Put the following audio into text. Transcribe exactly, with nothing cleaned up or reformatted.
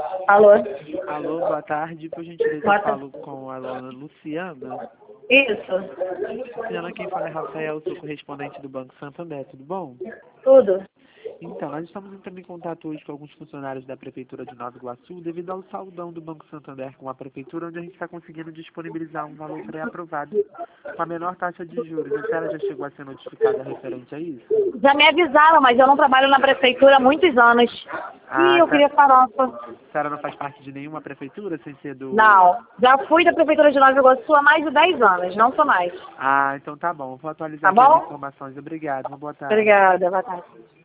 Alô? Alô, boa tarde. Por gentileza, Boa eu tarde. falo com a Alana Luciana. Isso. Luciana, quem fala é Rafael, sou correspondente do Banco Santander, tudo bom? Tudo. Então, nós estamos entrando em contato hoje com alguns funcionários da Prefeitura de Nova Iguaçu devido ao saldão do Banco Santander com a Prefeitura, onde a gente está conseguindo disponibilizar um valor pré-aprovado com a menor taxa de juros. A senhora já chegou a ser notificada referente a isso? Já me avisaram, mas eu não trabalho na prefeitura há muitos anos. Ah, E eu tá. queria farofa. A senhora não faz parte de nenhuma prefeitura, sem ser do... Não. Já fui da prefeitura de Nova Iguaçu há mais de dez anos, não sou mais. Ah, então tá bom. Vou atualizar Tá aqui as bom? informações. Obrigado. Uma boa tarde. Obrigada, boa tarde.